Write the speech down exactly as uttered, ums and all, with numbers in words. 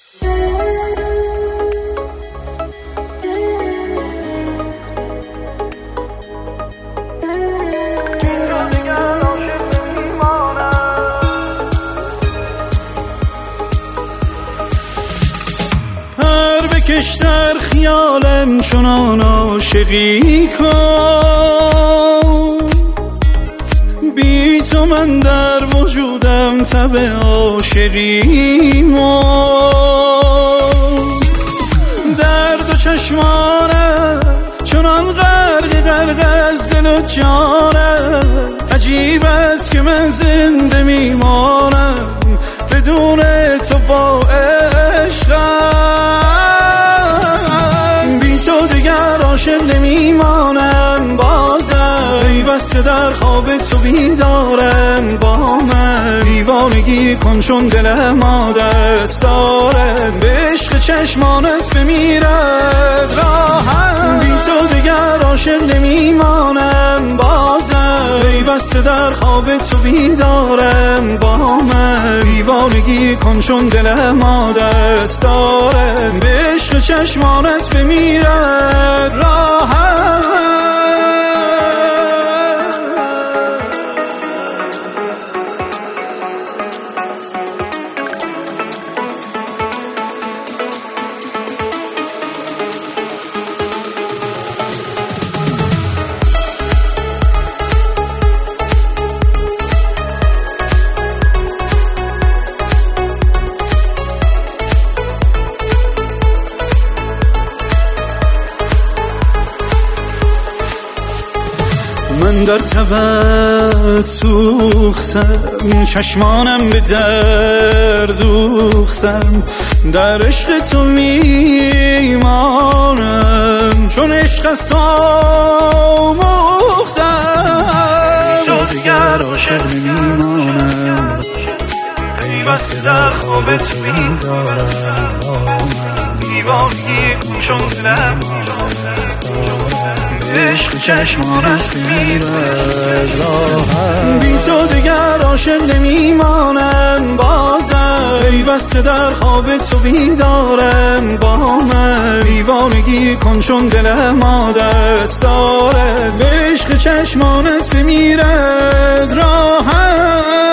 بکش در خیالم چنان عاشقی کن، بی تو من در وجودم تب عاشقی مرد. درد و چشمانم چنان غرق غرق از دل و جانم، عجیب است که من زنده میمانم بدون تو با عشقم. بی تو دیگر عاشق نمیمانم بازم، پیوسته در خواب تو بیدارم با من. دیوانگی کن چون دلم عادت دارد به عشق چشمانت بمیرد راحت. بی تو دیگر عاشق نمیمانم بازم، پیوسته در خواب تو بیدارم با من. دیوانگی کن چون دلم عادت دارد به عشق چشمانت بمیرد راحت. من در تبت سوختم، چشمانم به درد دوختم، در عشق تو میمانم چون عشق است آموختم. تو دیگر عاشق نمیمانم، پیوسته در خواب تو بیدارم. دیوانگی کن چون دلم عادت دارم عشق چشمانت بمیرد راحت. بی تو دیگر عاشق نمیمانم بازم، پیوسته در خواب تو بیدارم با من. دیوانگی کن چون دلم عادت دارد به عشق چشمانت بمیرد راحت.